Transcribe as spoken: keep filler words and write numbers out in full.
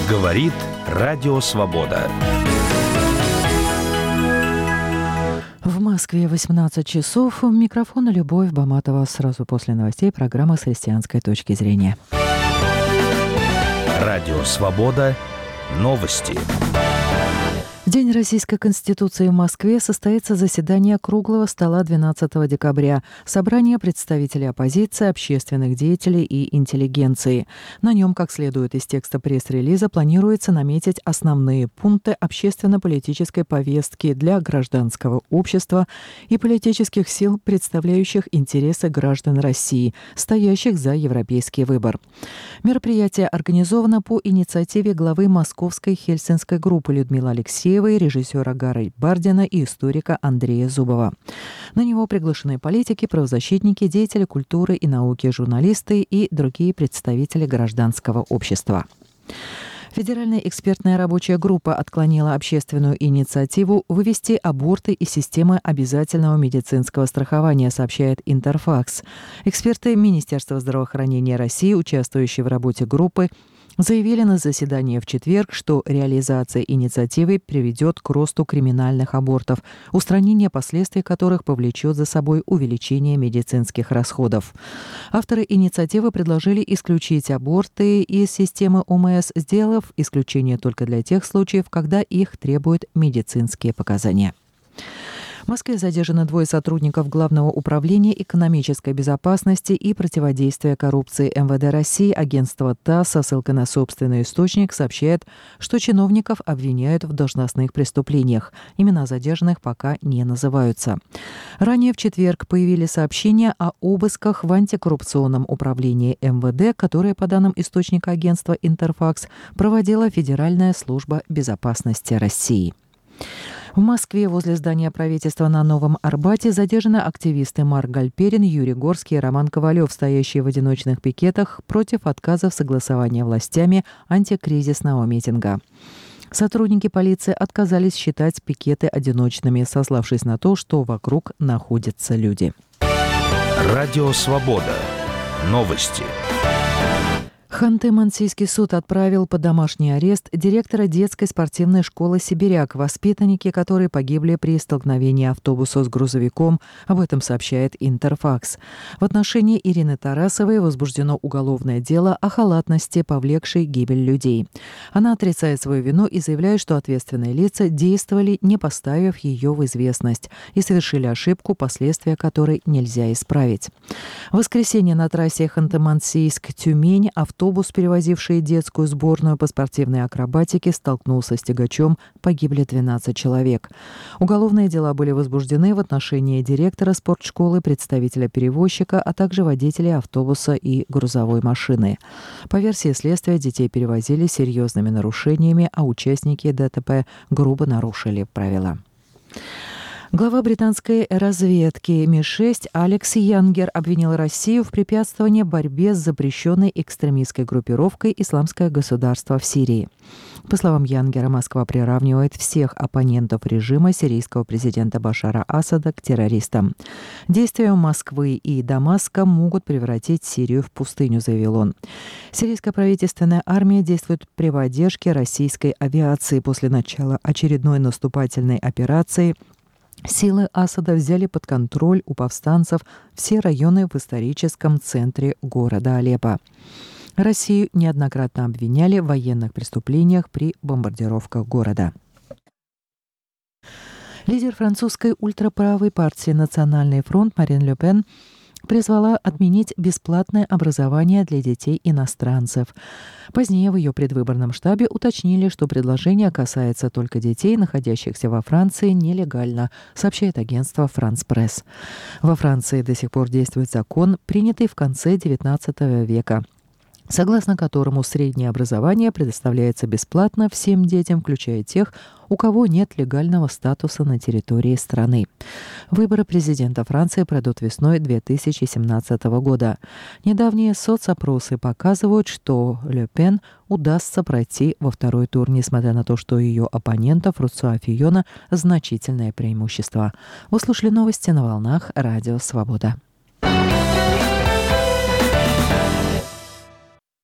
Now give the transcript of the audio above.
Говорит Радио Свобода. В Москве восемнадцать часов. У микрофона Любовь Баматова. Сразу после новостей программа с христианской точки зрения. Радио Свобода. Новости. В День Российской Конституции в Москве состоится заседание круглого стола двенадцатого декабря, собрание представителей оппозиции, общественных деятелей и интеллигенции. На нем, как следует из текста пресс-релиза, планируется наметить основные пункты общественно-политической повестки для гражданского общества и политических сил, представляющих интересы граждан России, стоящих за европейский выбор. Мероприятие организовано по инициативе главы Московской Хельсинской группы Людмилы Алексеевой, режиссера Гары Бардина и историка Андрея Зубова. На него приглашены политики, правозащитники, деятели культуры и науки, журналисты и другие представители гражданского общества. Федеральная экспертная рабочая группа отклонила общественную инициативу вывести аборты из системы обязательного медицинского страхования, сообщает Интерфакс. Эксперты Министерства здравоохранения России, участвующие в работе группы, заявили на заседании в четверг, что реализация инициативы приведет к росту криминальных абортов, устранение последствий которых повлечет за собой увеличение медицинских расходов. Авторы инициативы предложили исключить аборты из системы ОМС, сделав исключение только для тех случаев, когда их требуют медицинские показания. В Москве задержаны двое сотрудников Главного управления экономической безопасности и противодействия коррупции эм вэ дэ России. Агентство ТАСС со ссылкой на собственный источник сообщает, что чиновников обвиняют в должностных преступлениях. Имена задержанных пока не называются. Ранее в четверг появились сообщения о обысках в антикоррупционном управлении эм вэ дэ, которое, по данным источника агентства Интерфакс, проводила Федеральная служба безопасности России. В Москве возле здания правительства на Новом Арбате задержаны активисты Марк Гальперин, Юрий Горский и Роман Ковалев, стоящие в одиночных пикетах против отказа в согласовании властями антикризисного митинга. Сотрудники полиции отказались считать пикеты одиночными, сославшись на то, что вокруг находятся люди. Радио Свобода. Новости. Ханты-Мансийский суд отправил под домашний арест директора детской спортивной школы «Сибиряк», воспитанники которой погибли при столкновении автобуса с грузовиком. Об этом сообщает Интерфакс. В отношении Ирины Тарасовой возбуждено уголовное дело о халатности, повлекшей гибель людей. Она отрицает свою вину и заявляет, что ответственные лица действовали, не поставив ее в известность, и совершили ошибку, последствия которой нельзя исправить. В воскресенье на трассе Ханты-Мансийск-Тюмень автобус Автобус, перевозивший детскую сборную по спортивной акробатике, столкнулся с тягачом, погибли двенадцать человек. Уголовные дела были возбуждены в отношении директора спортшколы, представителя перевозчика, а также водителей автобуса и грузовой машины. По версии следствия, детей перевозили с серьезными нарушениями, а участники ДТП грубо нарушили правила. Глава британской разведки эм и шесть Алекс Янгер обвинил Россию в препятствовании борьбе с запрещенной экстремистской группировкой «Исламское государство» в Сирии. По словам Янгера, Москва приравнивает всех оппонентов режима сирийского президента Башара Асада к террористам. Действия Москвы и Дамаска могут превратить Сирию в пустыню, заявил он. Сирийская правительственная армия действует при поддержке российской авиации. После начала очередной наступательной операции силы Асада взяли под контроль у повстанцев все районы в историческом центре города Алеппо. Россию неоднократно обвиняли в военных преступлениях при бомбардировках города. Лидер французской ультраправой партии «Национальный фронт» Марин Ле Пен призвала отменить бесплатное образование для детей иностранцев. Позднее в ее предвыборном штабе уточнили, что предложение касается только детей, находящихся во Франции нелегально, сообщает агентство «Франс Пресс». Во Франции до сих пор действует закон, принятый в конце девятнадцатого века, согласно которому среднее образование предоставляется бесплатно всем детям, включая тех, у кого нет легального статуса на территории страны. Выборы президента Франции пройдут весной две тысячи семнадцатого года. Недавние соцопросы показывают, что Ле Пен удастся пройти во второй тур, несмотря на то, что у ее оппонента Франсуа Фийона значительное преимущество. Вы слушали новости на волнах Радио Свобода.